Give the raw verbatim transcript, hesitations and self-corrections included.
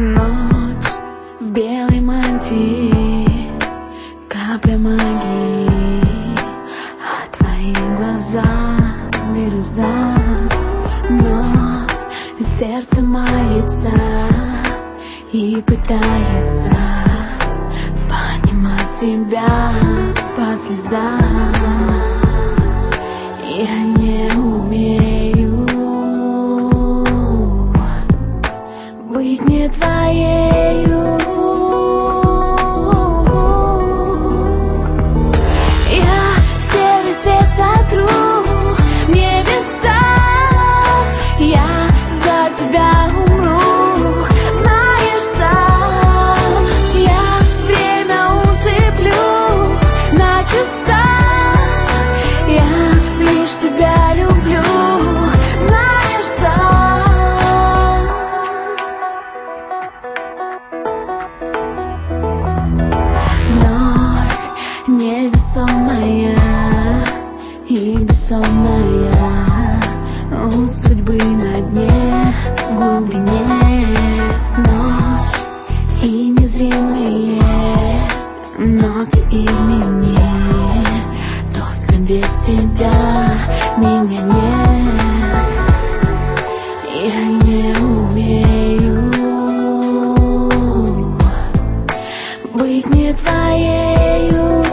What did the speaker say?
Ночь в белой мантии, капля магии, а твои глаза бирюза. Но сердце мается и пытается понимать себя по слезам. Я не умею быть не твоею. Я серый цвет сотру в небеса, я за тебя умру, знаешь сам. Я время усыплю на часах, я лишь тебя люблю, знаешь сам. Ночь невесомая и бессонная, у судьбы на дне, в глубине. Ночь и незримые ноты имени, только без тебя меня нет. Я не умею быть не твоею.